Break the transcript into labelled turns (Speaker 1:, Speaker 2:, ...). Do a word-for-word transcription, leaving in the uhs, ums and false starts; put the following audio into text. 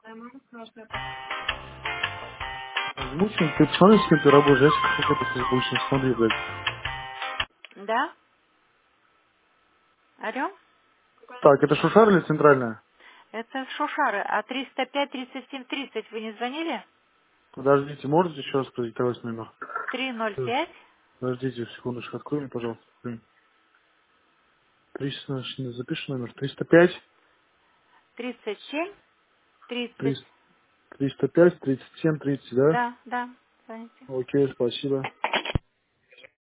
Speaker 1: Озвучен. Ты посмотри, с кем ты работаешь. Я сейчас как это будешь не смотри, блядь.
Speaker 2: Да? Алло?
Speaker 1: Так, это Шушар или центральная?
Speaker 2: Это Шушары. А триста пять тридцать семь тридцать вы не звонили?
Speaker 1: Подождите, можете еще раз продиктовать номер?
Speaker 2: Три ноль
Speaker 1: Э,
Speaker 2: пять
Speaker 1: Подождите, секундочку, открой мне, пожалуйста. триста, запиши номер. триста пять,
Speaker 2: тридцать семь тридцать.
Speaker 1: триста, триста пять, тридцать семь, тридцать, да?
Speaker 2: Да, да. Звоните.
Speaker 1: Окей, спасибо.